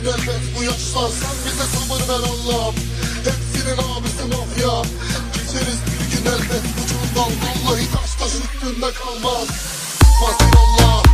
elbet bu yaşlar. Sen bize sabır ver Allah'ım. Hepsinin abisi mafya. Geçeriz bir gün elbet bu çuldan. Vallahi taş taş üstünde kalmaz. Hasbinallah.